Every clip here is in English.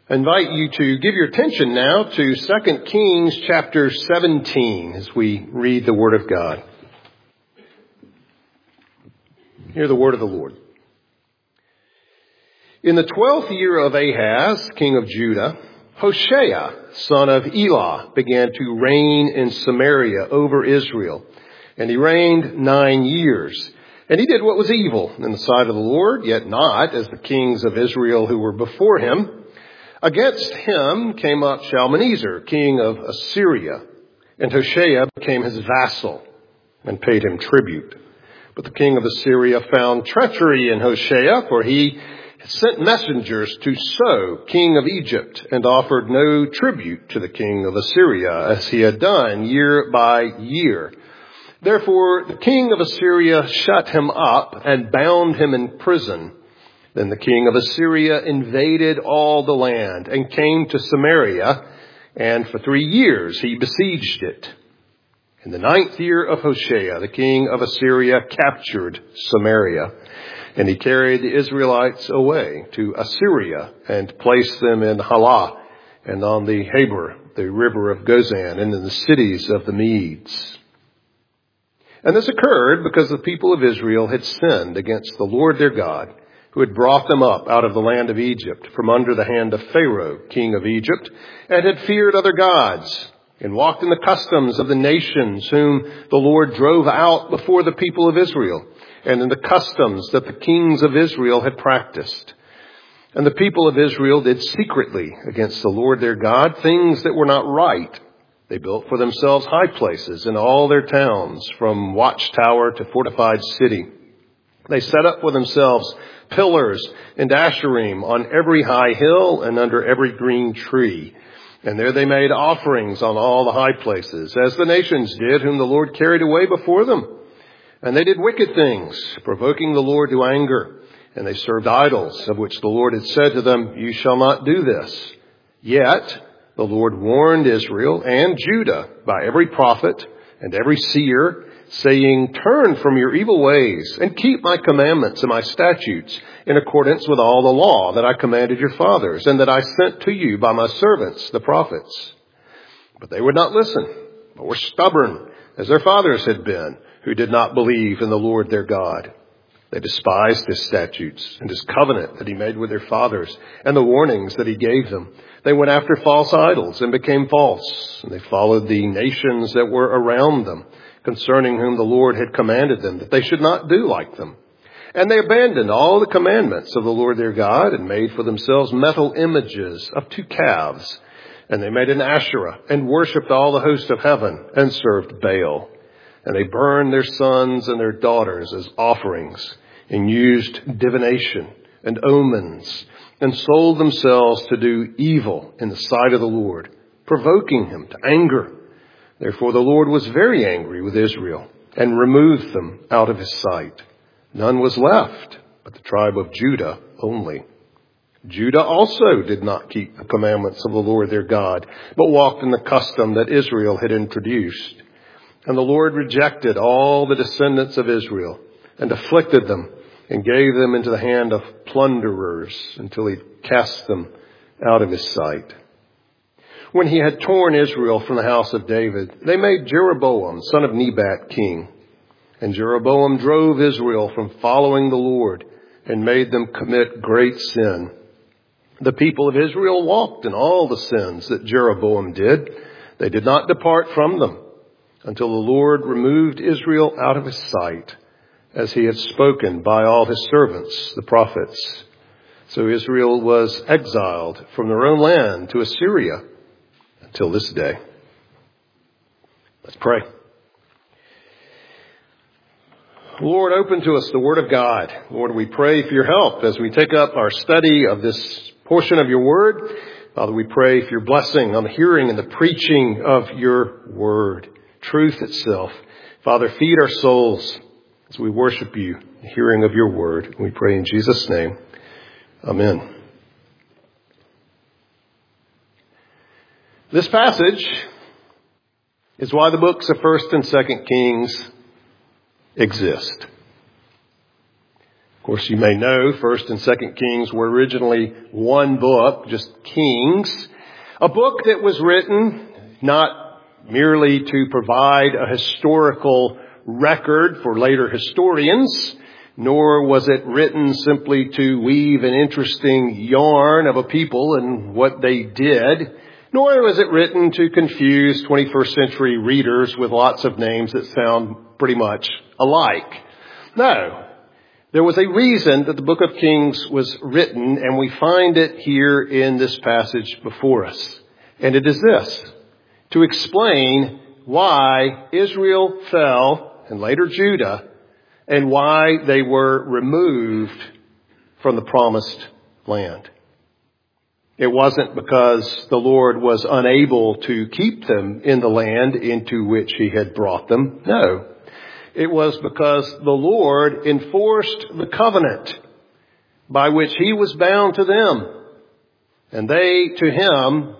I invite you to give your attention now to 2 Kings chapter 17 as we read the Word of God. Hear the word of the Lord. In the 12th year of Ahaz, king of Judah, Hoshea, son of Elah, began to reign in Samaria over Israel. And he reigned 9 years. And he did what was evil in the sight of the Lord, yet not as the kings of Israel who were before him. Against him came up Shalmaneser, king of Assyria, and Hoshea became his vassal and paid him tribute. But the king of Assyria found treachery in Hoshea, for he sent messengers to So, king of Egypt, and offered no tribute to the king of Assyria, as he had done year by year. Therefore the king of Assyria shut him up and bound him in prison. Then the king of Assyria invaded all the land and came to Samaria, and for 3 years he besieged it. In the 9th year of Hoshea, the king of Assyria captured Samaria, and he carried the Israelites away to Assyria and placed them in Halah and on the Habor, the river of Gozan, and in the cities of the Medes. And this occurred because the people of Israel had sinned against the Lord their God, who had brought them up out of the land of Egypt from under the hand of Pharaoh, king of Egypt, and had feared other gods, and walked in the customs of the nations whom the Lord drove out before the people of Israel, and in the customs that the kings of Israel had practiced. And the people of Israel did secretly against the Lord their God things that were not right. They built for themselves high places in all their towns, from watchtower to fortified city. They set up for themselves pillars and asherim on every high hill and under every green tree. And there they made offerings on all the high places, as the nations did, whom the Lord carried away before them. And they did wicked things, provoking the Lord to anger. And they served idols, of which the Lord had said to them, "You shall not do this." Yet the Lord warned Israel and Judah by every prophet and every seer, saying, "Turn from your evil ways and keep my commandments and my statutes in accordance with all the law that I commanded your fathers and that I sent to you by my servants, the prophets." But they would not listen, but were stubborn, as their fathers had been, who did not believe in the Lord their God. They despised his statutes and his covenant that he made with their fathers and the warnings that he gave them. They went after false idols and became false, and they followed the nations that were around them, concerning whom the Lord had commanded them that they should not do like them. And they abandoned all the commandments of the Lord their God and made for themselves metal images of 2 calves. And they made an Asherah and worshipped all the host of heaven and served Baal. And they burned their sons and their daughters as offerings and used divination and omens and sold themselves to do evil in the sight of the Lord, provoking him to anger. Therefore the Lord was very angry with Israel and removed them out of his sight. None was left but the tribe of Judah only. Judah also did not keep the commandments of the Lord their God, but walked in the custom that Israel had introduced. And the Lord rejected all the descendants of Israel and afflicted them and gave them into the hand of plunderers until he cast them out of his sight. When he had torn Israel from the house of David, they made Jeroboam, son of Nebat, king. And Jeroboam drove Israel from following the Lord and made them commit great sin. The people of Israel walked in all the sins that Jeroboam did. They did not depart from them until the Lord removed Israel out of his sight, as he had spoken by all his servants, the prophets. So Israel was exiled from their own land to Assyria until this day. Let's pray. Lord, open to us the Word of God. Lord, we pray for your help as we take up our study of this portion of your Word. Father, we pray for your blessing on the hearing and the preaching of your Word, truth itself. Father, feed our souls as we worship you, the hearing of your Word. We pray in Jesus' name. Amen. This passage is why the books of 1st and 2nd Kings exist. Of course, you may know 1st and 2nd Kings were originally one book, just Kings. A book that was written not merely to provide a historical record for later historians, nor was it written simply to weave an interesting yarn of a people and what they did, nor was it written to confuse 21st century readers with lots of names that sound pretty much alike. No. There was a reason that the book of Kings was written, and we find it here in this passage before us. And it is this: to explain why Israel fell, and later Judah, and why they were removed from the promised land. It wasn't because the Lord was unable to keep them in the land into which he had brought them. No. It was because the Lord enforced the covenant by which he was bound to them, and they to him,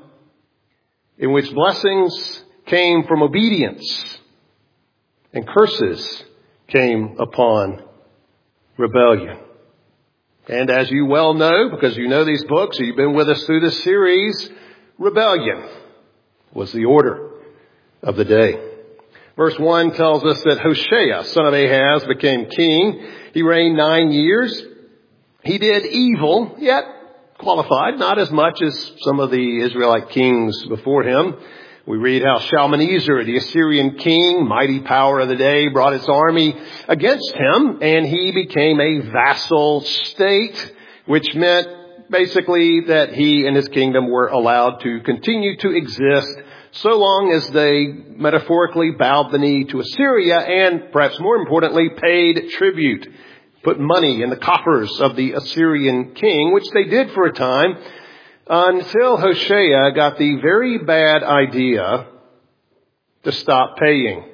in which blessings came from obedience and curses came upon rebellion. And as you well know, because you know these books, you've been with us through this series, rebellion was the order of the day. Verse 1 tells us that Hoshea, son of Ahaz, became king. He reigned 9 years. He did evil, yet qualified, not as much as some of the Israelite kings before him. We read how Shalmaneser, the Assyrian king, mighty power of the day, brought its army against him, and he became a vassal state, which meant basically that he and his kingdom were allowed to continue to exist so long as they metaphorically bowed the knee to Assyria and, perhaps more importantly, paid tribute, put money in the coffers of the Assyrian king, which they did for a time, until Hoshea got the very bad idea to stop paying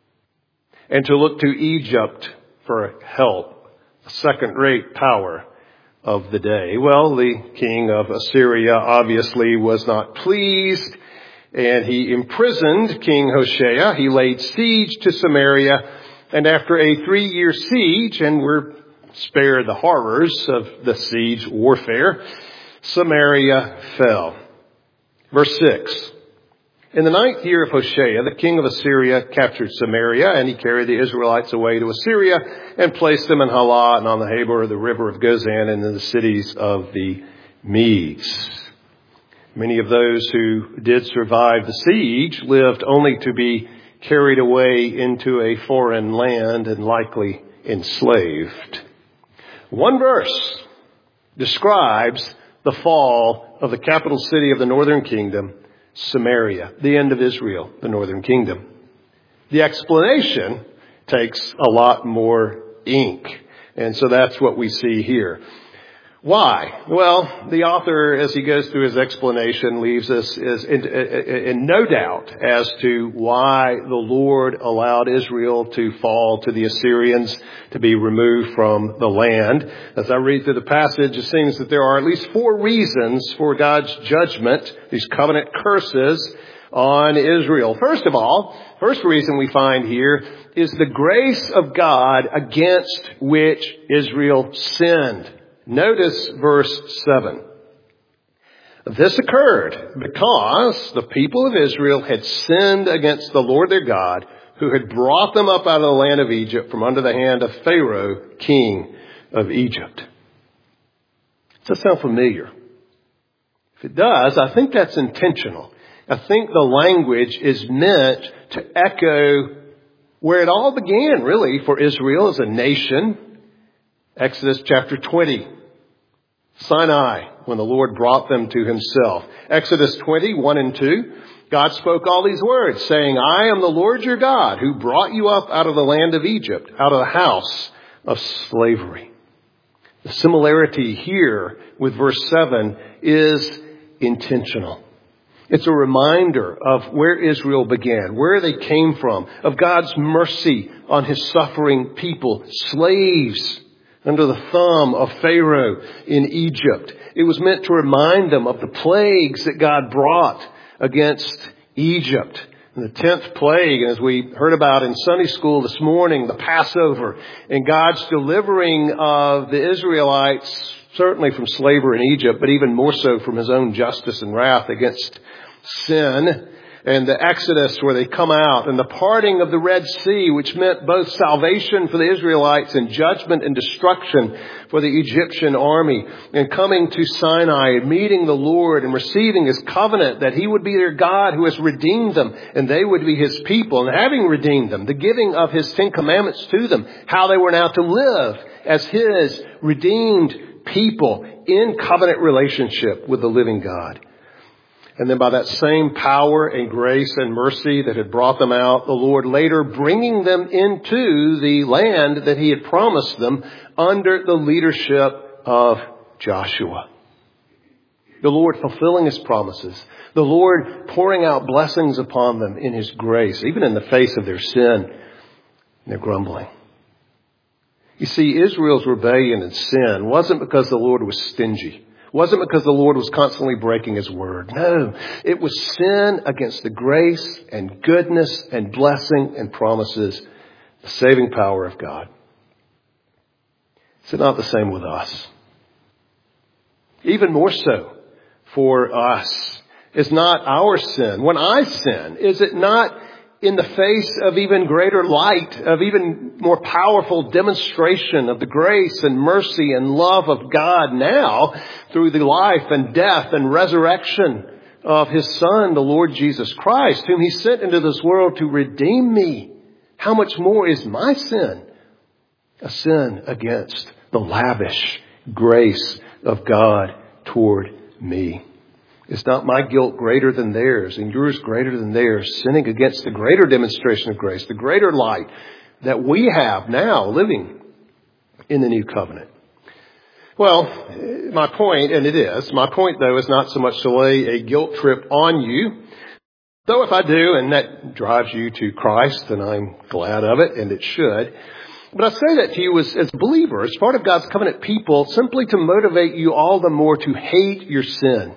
and to look to Egypt for help, a second-rate power of the day. Well, the king of Assyria obviously was not pleased, and he imprisoned King Hoshea. He laid siege to Samaria, and after a 3-year siege, and we're spared the horrors of the siege warfare, Samaria fell. Verse 6. In the 9th year of Hoshea, the king of Assyria captured Samaria, and he carried the Israelites away to Assyria and placed them in Halah and on the Habor, the river of Gozan, and in the cities of the Medes. Many of those who did survive the siege lived only to be carried away into a foreign land and likely enslaved. One verse describes the fall of the capital city of the northern kingdom, Samaria, the end of Israel, the northern kingdom. The explanation takes a lot more ink, and so that's what we see here. Why? Well, the author, as he goes through his explanation, leaves us in no doubt as to why the Lord allowed Israel to fall to the Assyrians, to be removed from the land. As I read through the passage, it seems that there are at least 4 reasons for God's judgment, these covenant curses on Israel. First of all, first reason we find here is the grace of God against which Israel sinned. Notice verse 7. This occurred because the people of Israel had sinned against the Lord their God, who had brought them up out of the land of Egypt from under the hand of Pharaoh, king of Egypt. Does that sound familiar? If it does, I think that's intentional. I think the language is meant to echo where it all began, really, for Israel as a nation. Exodus chapter 20, Sinai, when the Lord brought them to himself. Exodus 20, 1 and 2, God spoke all these words, saying, I am the Lord your God, who brought you up out of the land of Egypt, out of the house of slavery. The similarity here with verse 7 is intentional. It's a reminder of where Israel began, where they came from, of God's mercy on his suffering people, slaves under the thumb of Pharaoh in Egypt. It was meant to remind them of the plagues that God brought against Egypt, And the 10th plague, as we heard about in Sunday school this morning, the Passover, and God's delivering of the Israelites, certainly from slavery in Egypt, but even more so from his own justice and wrath against sin. And the Exodus where they come out, and the parting of the Red Sea, which meant both salvation for the Israelites and judgment and destruction for the Egyptian army. And coming to Sinai and meeting the Lord and receiving his covenant that he would be their God who has redeemed them and they would be his people. And having redeemed them, the giving of his 10 commandments to them, how they were now to live as his redeemed people in covenant relationship with the living God. And then by that same power and grace and mercy that had brought them out, the Lord later bringing them into the land that he had promised them under the leadership of Joshua. The Lord fulfilling his promises. The Lord pouring out blessings upon them in his grace, even in the face of their sin and their grumbling. You see, Israel's rebellion and sin wasn't because the Lord was stingy. It wasn't because the Lord was constantly breaking his word. No, it was sin against the grace and goodness and blessing and promises, the saving power of God. Is it not the same with us? Even more so for us. Is not our sin, when I sin, is it not in the face of even greater light, of even more powerful demonstration of the grace and mercy and love of God now through the life and death and resurrection of his Son, the Lord Jesus Christ, whom he sent into this world to redeem me? How much more is my sin a sin against the lavish grace of God toward me? Is not my guilt greater than theirs and yours greater than theirs, sinning against the greater demonstration of grace, the greater light that we have now living in the new covenant? Well, my point though, is not so much to lay a guilt trip on you. Though if I do, and that drives you to Christ, then I'm glad of it, and it should. But I say that to you as a believer, as part of God's covenant people, simply to motivate you all the more to hate your sin.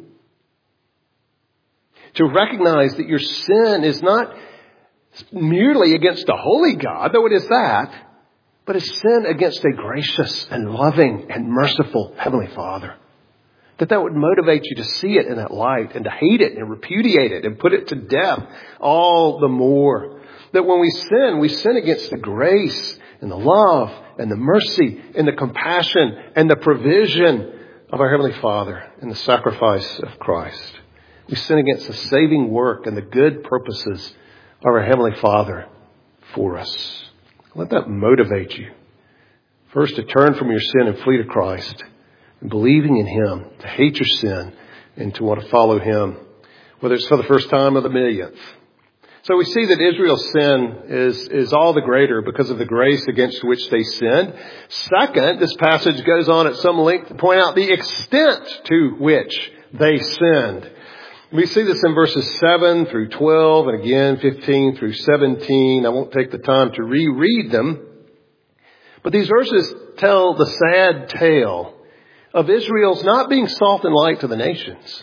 To recognize that your sin is not merely against a holy God, though it is that, but is sin against a gracious and loving and merciful Heavenly Father. That would motivate you to see it in that light and to hate it and repudiate it and put it to death all the more. That when we sin against the grace and the love and the mercy and the compassion and the provision of our Heavenly Father and the sacrifice of Christ. We sin against the saving work and the good purposes of our Heavenly Father for us. Let that motivate you. First, to turn from your sin and flee to Christ, and believing in him, to hate your sin, and to want to follow him, whether it's for the first time or the millionth. So we see that Israel's sin is all the greater because of the grace against which they sinned. Second, this passage goes on at some length to point out the extent to which they sinned. We see this in verses 7 through 12 and again 15 through 17. I won't take the time to reread them. But these verses tell the sad tale of Israel's not being salt and light to the nations,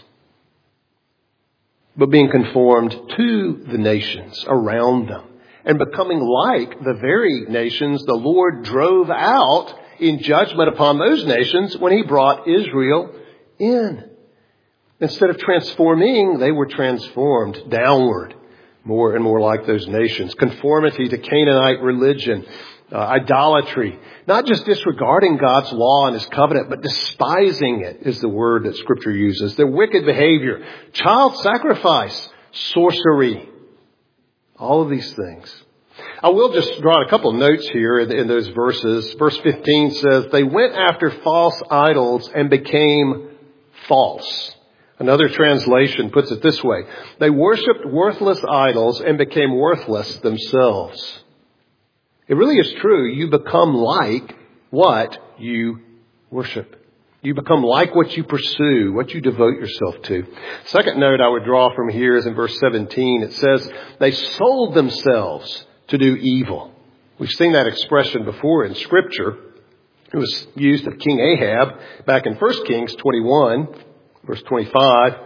but being conformed to the nations around them and becoming like the very nations the Lord drove out in judgment upon those nations when he brought Israel in. Instead of transforming, they were transformed downward, more and more like those nations. Conformity to Canaanite religion, idolatry, not just disregarding God's law and his covenant, but despising it is the word that Scripture uses. Their wicked behavior, child sacrifice, sorcery, all of these things. I will just draw a couple of notes here in those verses. Verse 15 says, they went after false idols and became false. Another translation puts it this way. They worshipped worthless idols and became worthless themselves. It really is true. You become like what you worship. You become like what you pursue, what you devote yourself to. Second note I would draw from here is in verse 17. It says, they sold themselves to do evil. We've seen that expression before in Scripture. It was used of King Ahab back in 1 Kings 21. Verse 25,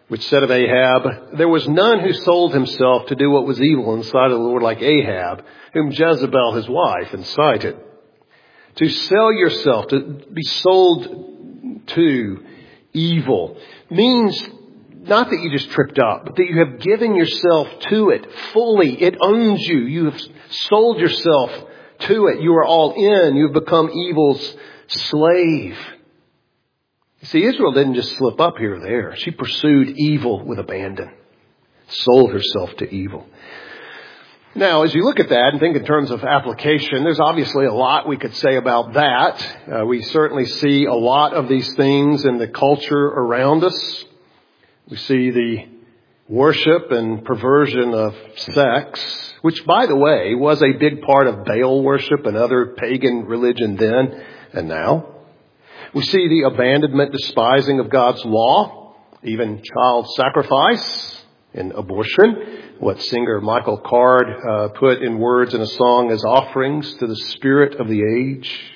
which said of Ahab, "There was none who sold himself to do what was evil in the sight of the Lord like Ahab, whom Jezebel his wife incited." To sell yourself, to be sold to evil, means not that you just tripped up, but that you have given yourself to it fully. It owns you. You have sold yourself to it. You are all in. You've become evil's slave. You see, Israel didn't just slip up here or there. She pursued evil with abandon, sold herself to evil. Now, as you look at that and think in terms of application, there's obviously a lot we could say about that. We certainly see a lot of these things in the culture around us. We see the worship and perversion of sex, which, by the way, was a big part of Baal worship and other pagan religion then and now. We see the abandonment, despising of God's law, even child sacrifice and abortion, what singer Michael Card put in words in a song as offerings to the spirit of the age.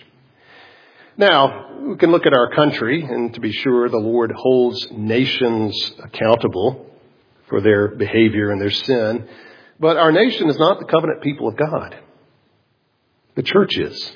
Now, we can look at our country, and to be sure, the Lord holds nations accountable for their behavior and their sin. But our nation is not the covenant people of God. The church is.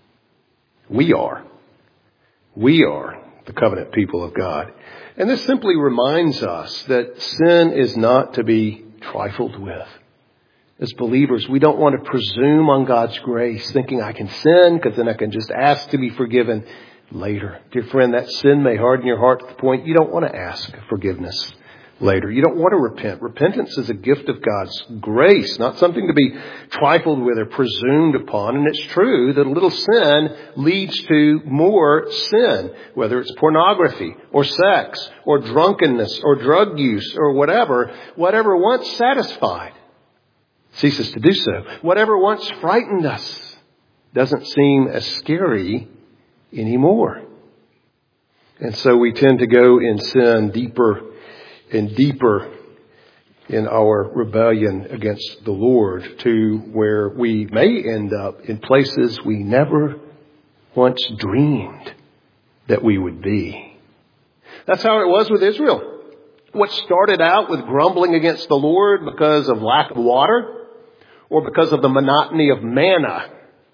We are. We are the covenant people of God. And this simply reminds us that sin is not to be trifled with. As believers, we don't want to presume on God's grace, thinking I can sin because then I can just ask to be forgiven later. Dear friend, that sin may harden your heart to the point you don't want to ask forgiveness later. You don't want to repent. Repentance is a gift of God's grace, not something to be trifled with or presumed upon. And it's true that a little sin leads to more sin, whether it's pornography or sex or drunkenness or drug use or whatever once satisfied ceases to do so. Whatever once frightened us doesn't seem as scary anymore. And so we tend to go in sin deeper and deeper in our rebellion against the Lord, to where we may end up in places we never once dreamed that we would be. That's how it was with Israel. What started out with grumbling against the Lord because of lack of water or because of the monotony of manna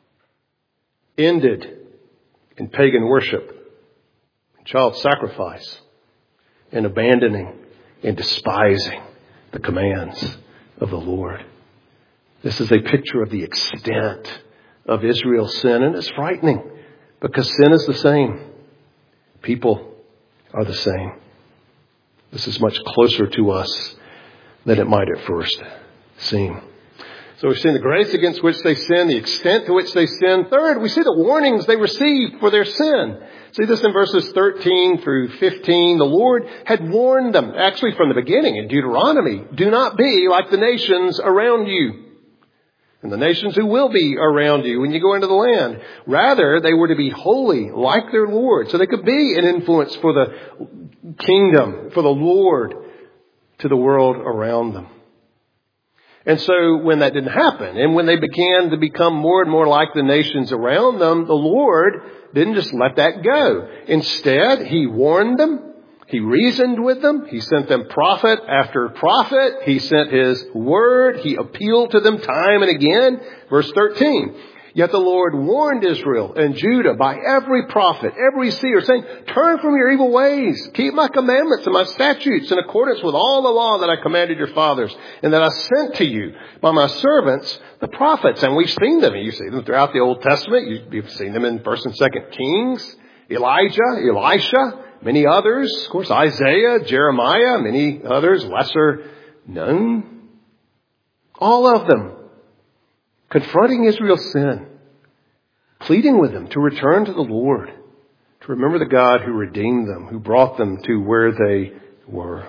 ended in pagan worship, child sacrifice, and abandoning and despising the commands of the Lord. This is a picture of the extent of Israel's sin, and it's frightening because sin is the same. People are the same. This is much closer to us than it might at first seem. So we've seen the grace against which they sin, the extent to which they sin. Third, we see the warnings they received for their sin. See this in verses 13 through 15. The Lord had warned them, actually from the beginning in Deuteronomy, do not be like the nations around you and the nations who will be around you when you go into the land. Rather, they were to be holy like their Lord, so they could be an influence for the kingdom, for the Lord, to the world around them. And so when that didn't happen, and when they began to become more and more like the nations around them, the Lord didn't just let that go. Instead, He warned them. He reasoned with them. He sent them prophet after prophet. He sent His word. He appealed to them time and again. Verse 13. Yet the Lord warned Israel and Judah by every prophet, every seer, saying, turn from your evil ways. Keep my commandments and my statutes in accordance with all the law that I commanded your fathers and that I sent to you by my servants, the prophets. And we've seen them. You see them throughout the Old Testament. You've seen them in 1st and 2nd Kings, Elijah, Elisha, many others. Of course, Isaiah, Jeremiah, many others, lesser known. All of them confronting Israel's sin, pleading with them to return to the Lord, to remember the God who redeemed them, who brought them to where they were.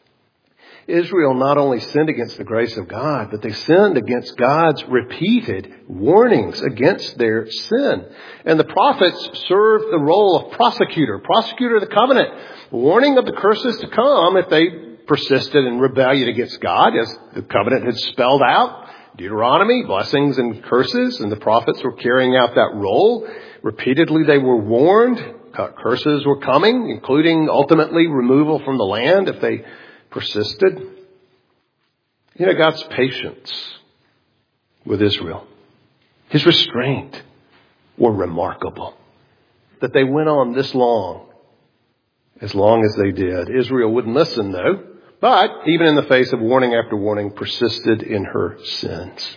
Israel not only sinned against the grace of God, but they sinned against God's repeated warnings against their sin. And the prophets served the role of prosecutor of the covenant, warning of the curses to come if they persisted in rebellion against God, as the covenant had spelled out. Deuteronomy, blessings and curses, and the prophets were carrying out that role. Repeatedly they were warned. Curses were coming, including ultimately removal from the land if they persisted. God's patience with Israel, His restraint were remarkable. That they went on this long as they did. Israel wouldn't listen though, but even in the face of warning after warning, persisted in her sins.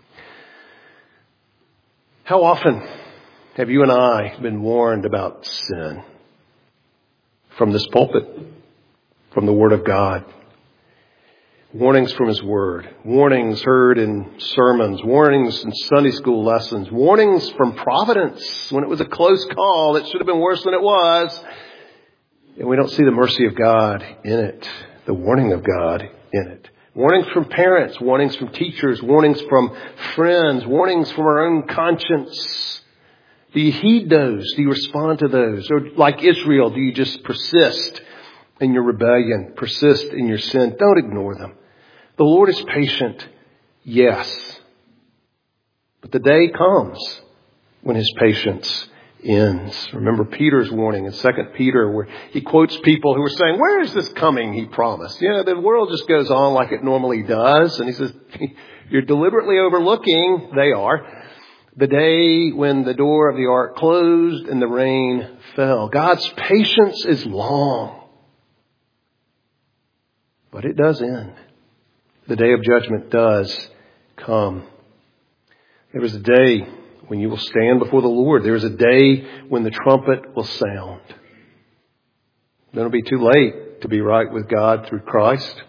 How often have you and I been warned about sin? From this pulpit, from the Word of God. Warnings from His Word. Warnings heard in sermons. Warnings in Sunday school lessons. Warnings from Providence when it was a close call that should have been worse than it was. And we don't see the mercy of God in it. The warning of God in it. Warnings from parents. Warnings from teachers. Warnings from friends. Warnings from our own conscience. Do you heed those? Do you respond to those? Or like Israel, do you just persist in your rebellion? Persist in your sin? Don't ignore them. The Lord is patient, yes. But the day comes when His patience ends. Remember Peter's warning in 2 Peter where he quotes people who are saying, where is this coming He promised? The world just goes on like it normally does. And he says, you're deliberately overlooking, they are, the day when the door of the ark closed and the rain fell. God's patience is long. But it does end. The day of judgment does come. There is a day when you will stand before the Lord. There is a day when the trumpet will sound. Then it'll be too late to be right with God through Christ.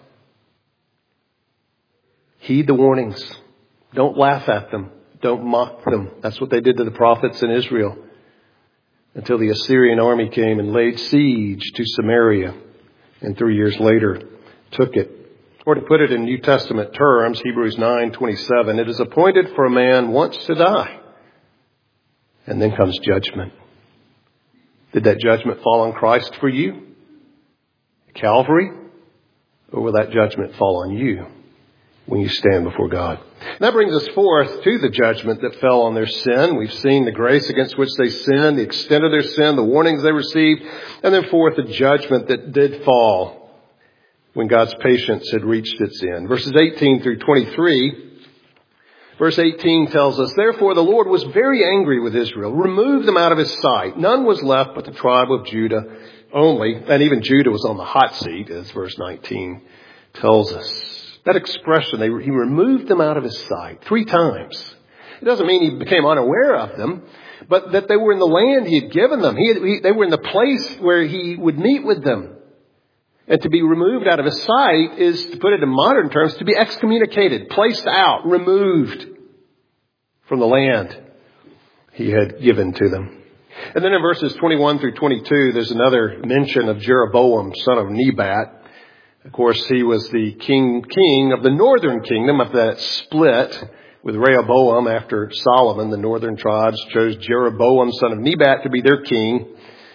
Heed the warnings. Don't laugh at them. Don't mock them. That's what they did to the prophets in Israel until the Assyrian army came and laid siege to Samaria and 3 years later took it. Or to put it in New Testament terms, Hebrews 9:27, it is appointed for a man once to die. And then comes judgment. Did that judgment fall on Christ for you? Calvary? Or will that judgment fall on you when you stand before God? And that brings us forth to the judgment that fell on their sin. We've seen the grace against which they sinned, the extent of their sin, the warnings they received, and then forth the judgment that did fall when God's patience had reached its end. Verses 18 through 23. Verse 18 tells us, therefore the Lord was very angry with Israel, removed them out of His sight. None was left but the tribe of Judah only. And even Judah was on the hot seat, as verse 19 tells us. That expression, He removed them out of His sight 3 times. It doesn't mean He became unaware of them, but that they were in the land He had given them. They were in the place where He would meet with them. And to be removed out of His sight is, to put it in modern terms, to be excommunicated, placed out, removed from the land He had given to them. And then in verses 21 through 22, there's another mention of Jeroboam, son of Nebat. Of course, he was the king of the northern kingdom of that split with Rehoboam after Solomon. The northern tribes chose Jeroboam, son of Nebat, to be their king.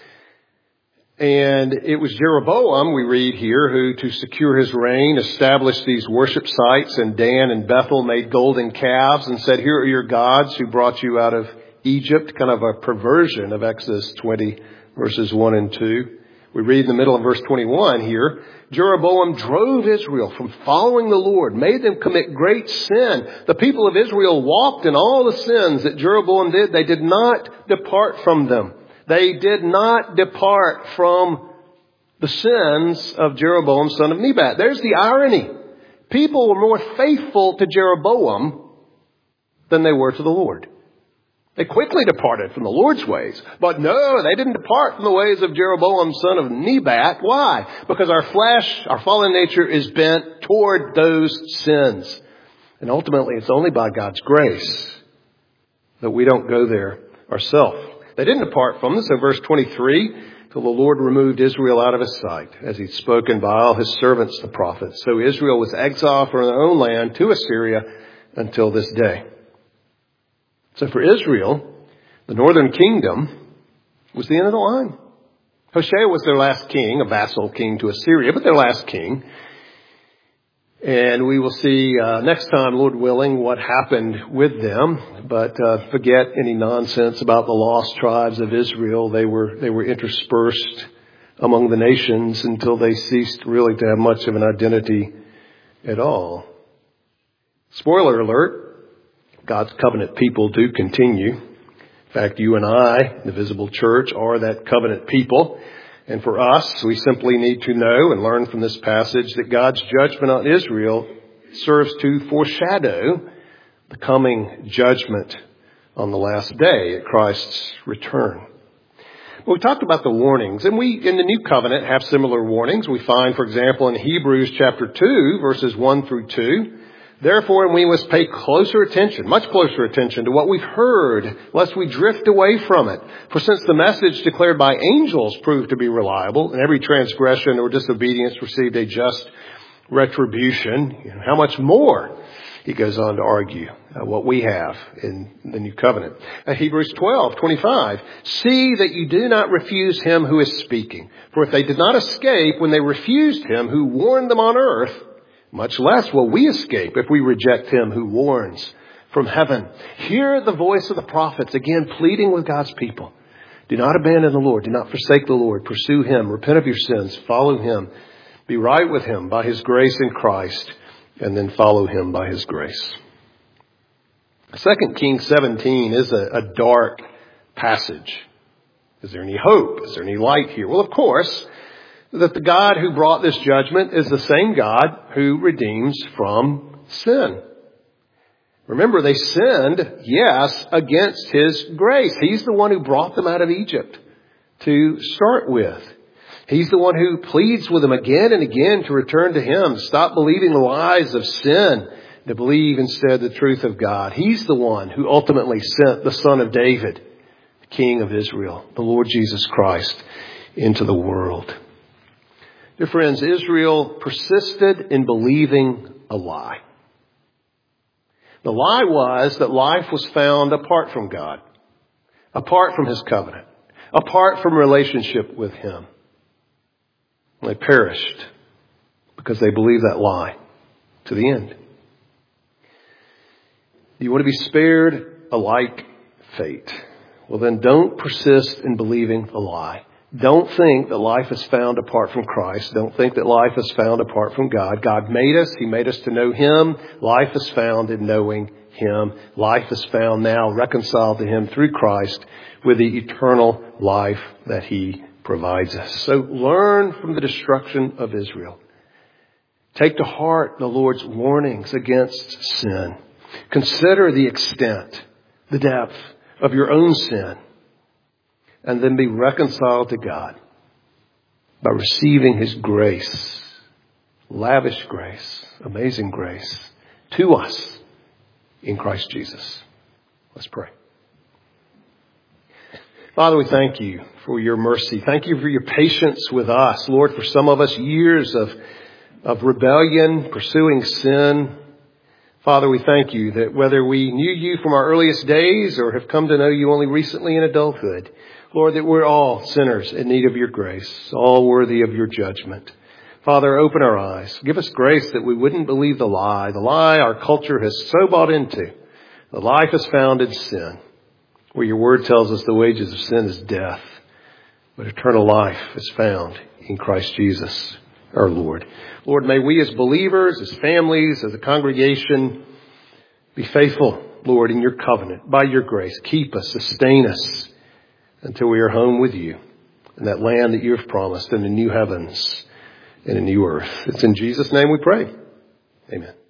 And it was Jeroboam, we read here, who, to secure his reign, established these worship sites in Dan and Bethel, made golden calves and said, here are your gods who brought you out of Egypt. Kind of a perversion of Exodus 20, verses 1 and 2. We read in the middle of verse 21 here, Jeroboam drove Israel from following the Lord, made them commit great sin. The people of Israel walked in all the sins that Jeroboam did. They did not depart from them. They did not depart from the sins of Jeroboam, son of Nebat. There's the irony. People were more faithful to Jeroboam than they were to the Lord. They quickly departed from the Lord's ways. But no, they didn't depart from the ways of Jeroboam, son of Nebat. Why? Because our flesh, our fallen nature is bent toward those sins. And ultimately, it's only by God's grace that we don't go there ourselves. They didn't depart from them. So verse 23, till the Lord removed Israel out of His sight, as He'd spoken by all His servants, the prophets. So Israel was exiled from their own land to Assyria until this day. So for Israel, the northern kingdom was the end of the line. Hoshea was their last king, a vassal king to Assyria, but their last king. And we will see next time, Lord willing, what happened with them. But forget any nonsense about the lost tribes of Israel. They were interspersed among the nations until they ceased really to have much of an identity at all. Spoiler alert, God's covenant people do continue. In fact, you and I, the visible church, are that covenant people. And for us, we simply need to know and learn from this passage that God's judgment on Israel serves to foreshadow the coming judgment on the last day at Christ's return. Well, we talked about the warnings, and we, in the New Covenant, have similar warnings. We find, for example, in Hebrews chapter 2, verses 1 through 2, therefore we must pay closer attention, much closer attention to what we've heard, lest we drift away from it. For since the message declared by angels proved to be reliable, and every transgression or disobedience received a just retribution, how much more? He goes on to argue what we have in the New Covenant. Hebrews 12:25. See that you do not refuse him who is speaking. For if they did not escape when they refused him who warned them on earth, much less will we escape if we reject him who warns from heaven. Hear the voice of the prophets, again pleading with God's people. Do not abandon the Lord. Do not forsake the Lord. Pursue him. Repent of your sins. Follow him. Be right with him by his grace in Christ. And then follow him by his grace. 2 Kings 17 is a dark passage. Is there any hope? Is there any light here? Well, of course, that the God who brought this judgment is the same God who redeems from sin. Remember, they sinned, yes, against his grace. He's the one who brought them out of Egypt to start with. He's the one who pleads with them again and again to return to him, to stop believing the lies of sin, to believe instead the truth of God. He's the one who ultimately sent the Son of David, the King of Israel, the Lord Jesus Christ, into the world. Dear friends, Israel persisted in believing a lie. The lie was that life was found apart from God, apart from his covenant, apart from relationship with him. They perished because they believed that lie to the end. Do you want to be spared a like fate? Well, then don't persist in believing a lie. Don't think that life is found apart from Christ. Don't think that life is found apart from God. God made us. He made us to know him. Life is found in knowing him. Life is found now reconciled to him through Christ with the eternal life that he provides us. So learn from the destruction of Israel. Take to heart the Lord's warnings against sin. Consider the extent, the depth of your own sin, and then be reconciled to God by receiving his grace, lavish grace, amazing grace to us in Christ Jesus. Let's pray. Father, we thank you for your mercy. Thank you for your patience with us. Lord, for some of us, years of rebellion, pursuing sin. Father, we thank you that whether we knew you from our earliest days or have come to know you only recently in adulthood, Lord, that we're all sinners in need of your grace, all worthy of your judgment. Father, open our eyes. Give us grace that we wouldn't believe the lie our culture has so bought into. The life is found in sin, where your word tells us the wages of sin is death, but eternal life is found in Christ Jesus, our Lord. Lord, may we as believers, as families, as a congregation, be faithful, Lord, in your covenant, by your grace. Keep us, sustain us until we are home with you in that land that you have promised, in the new heavens and a new earth. It's in Jesus' name we pray. Amen.